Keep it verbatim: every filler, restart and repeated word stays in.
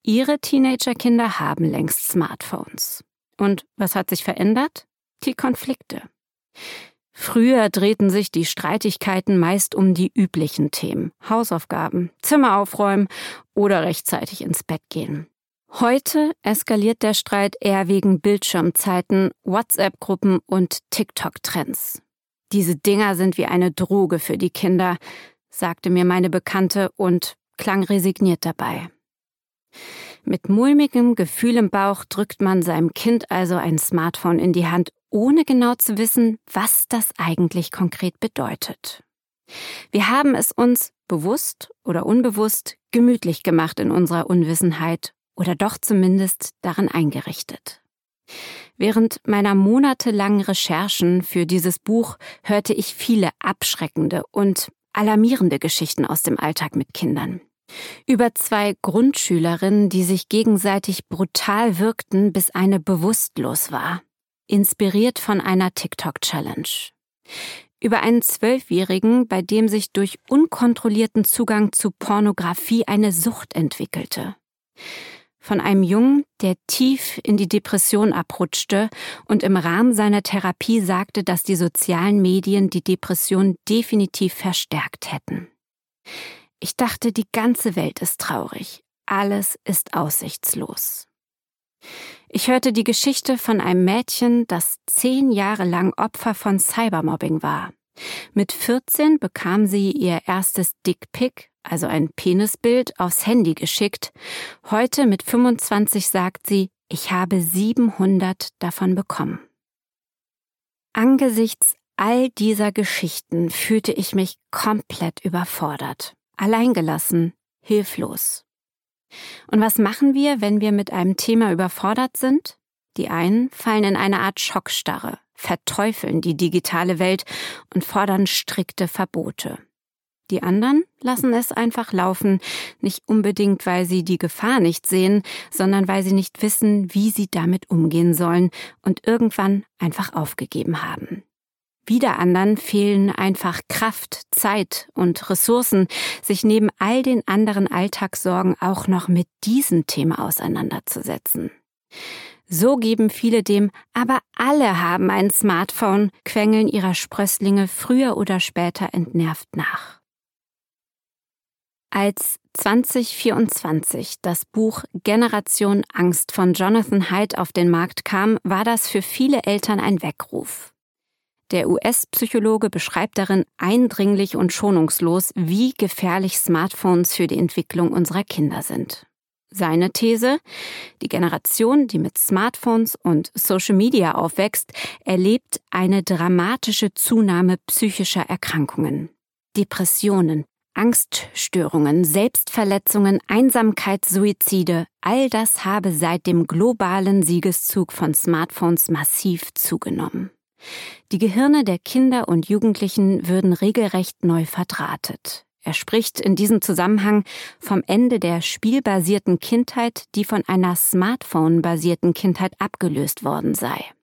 Ihre Teenagerkinder haben längst Smartphones. Und was hat sich verändert? Die Konflikte. Früher drehten sich die Streitigkeiten meist um die üblichen Themen. Hausaufgaben, Zimmer aufräumen oder rechtzeitig ins Bett gehen. Heute eskaliert der Streit eher wegen Bildschirmzeiten, WhatsApp-Gruppen und TikTok-Trends. Diese Dinger sind wie eine Droge für die Kinder, sagte mir meine Bekannte und klang resigniert dabei. Mit mulmigem Gefühl im Bauch drückt man seinem Kind also ein Smartphone in die Hand, ohne genau zu wissen, was das eigentlich konkret bedeutet. Wir haben es uns, bewusst oder unbewusst, gemütlich gemacht in unserer Unwissenheit oder doch zumindest darin eingerichtet. Während meiner monatelangen Recherchen für dieses Buch hörte ich viele abschreckende und alarmierende Geschichten aus dem Alltag mit Kindern. Über zwei Grundschülerinnen, die sich gegenseitig brutal wirkten, bis eine bewusstlos war. Inspiriert von einer TikTok-Challenge. Über einen Zwölfjährigen, bei dem sich durch unkontrollierten Zugang zu Pornografie eine Sucht entwickelte. Von einem Jungen, der tief in die Depression abrutschte und im Rahmen seiner Therapie sagte, dass die sozialen Medien die Depression definitiv verstärkt hätten. Ich dachte, die ganze Welt ist traurig. Alles ist aussichtslos. Ich hörte die Geschichte von einem Mädchen, das zehn Jahre lang Opfer von Cybermobbing war. Mit vierzehn bekam sie ihr erstes Dickpic, also ein Penisbild, aufs Handy geschickt. Heute mit fünfundzwanzig sagt sie, ich habe siebenhundert davon bekommen. Angesichts all dieser Geschichten fühlte ich mich komplett überfordert. Alleingelassen, hilflos. Und was machen wir, wenn wir mit einem Thema überfordert sind? Die einen fallen in eine Art Schockstarre, verteufeln die digitale Welt und fordern strikte Verbote. Die anderen lassen es einfach laufen, nicht unbedingt, weil sie die Gefahr nicht sehen, sondern weil sie nicht wissen, wie sie damit umgehen sollen und irgendwann einfach aufgegeben haben. Wieder anderen fehlen einfach Kraft, Zeit und Ressourcen, sich neben all den anderen Alltagssorgen auch noch mit diesem Thema auseinanderzusetzen. So geben viele dem, aber alle haben ein Smartphone, Quengeln ihrer Sprösslinge früher oder später entnervt nach. Als zwanzig vierundzwanzig das Buch Generation Angst von Jonathan Haidt auf den Markt kam, war das für viele Eltern ein Weckruf. Der U S-Psychologe beschreibt darin eindringlich und schonungslos, wie gefährlich Smartphones für die Entwicklung unserer Kinder sind. Seine These: Die Generation, die mit Smartphones und Social Media aufwächst, erlebt eine dramatische Zunahme psychischer Erkrankungen. Depressionen, Angststörungen, Selbstverletzungen, Einsamkeit, Suizide, all das habe seit dem globalen Siegeszug von Smartphones massiv zugenommen. Die Gehirne der Kinder und Jugendlichen würden regelrecht neu verdrahtet. Er spricht in diesem Zusammenhang vom Ende der spielbasierten Kindheit, die von einer Smartphone-basierten Kindheit abgelöst worden sei.